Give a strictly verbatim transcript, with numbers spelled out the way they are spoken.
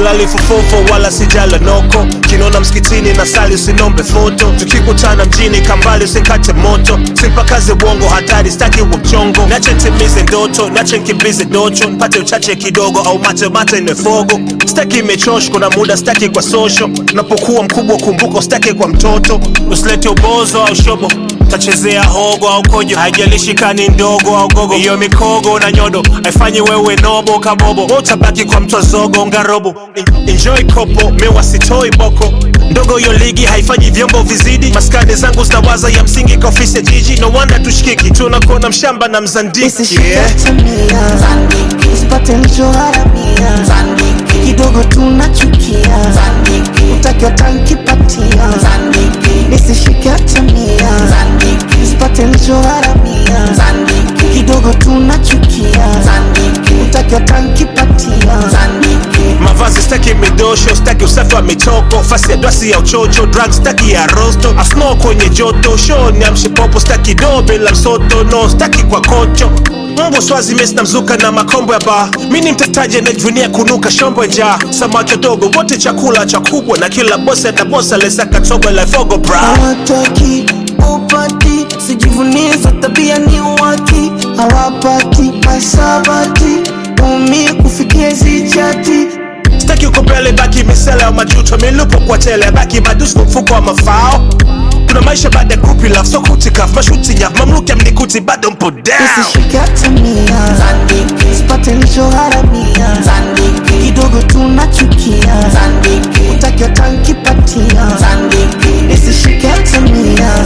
silali fufofo wala sijala noko. Kinona mskitini na sali usinombe foto. Tukikutana mjini kambali usikate moto. Simpakaze uongo hatari staki uchongo. Nache ntimize ndoto, nache nkimbize docho. Npate uchache kidogo au mate mate nefogo. Staki mechosh kuna muda staki kwa social. Napokuwa mkubwa kumbuko staki kwa mtoto. Usilete ubozo au shobo, tachezea hogo au kojo. Haijalishi kani ndogo au gogo. Iyo mikogo na nyodo haifanyi wewe nobo kabobo. Utabaki kwa mtu zogo ngarobo. Enjoy kopo, mewa sitoi boko. Ndogo yo ligi haifanyi vyombo vizidi. Maskani zangu zinawaza ya msingi kwa ofisi ya jiji. No wonder tushikiki, tunakona mshamba na mzandiki. Yeah. Zandiki, usipate mcho haramia. Zandiki, kidogo tunachukia. Zandiki, utaki watankipatia. Zandiki, nisishike atamia. Zandiki, usipate mcho haramia. Zandiki, kidogo tunachukia. Zandiki, utaki watankipatia. Zandiki, mavazi staki midosho, staki usafi wa mitoko. Fasi ya dwasi ya uchocho, drugs staki ya rosto. Asno kwenye joto, show ni amshipopo. Staki dobe la msoto, no staki kwa kocho. Mungu swazi mesi na mzuka na makombo ya bar. Mini mtetaje nejivunia kunuka shombo njaa. Samaki dogo, wote chakula chakubwa. Na kila boss na bossa lesa katobo la fogo bra. hawataki upati, sijivunie za tabia ni waki. Hawapati masabati, umi kufikia zichati. Staki ukopele baki misele au majuto. Milupo kwa tele baki madusko mfuko wa mafao. Kuna maisha baada kupi love so kutikaf. Mashuti nyaf mamluki ya mnikuti bado mpo down. Nisishike atamia. Zandiki, usipate nicho haramia. Zandiki, kidogo tunachukia. Zandiki, utaki watankipatia. Zandiki, nisishike atamia.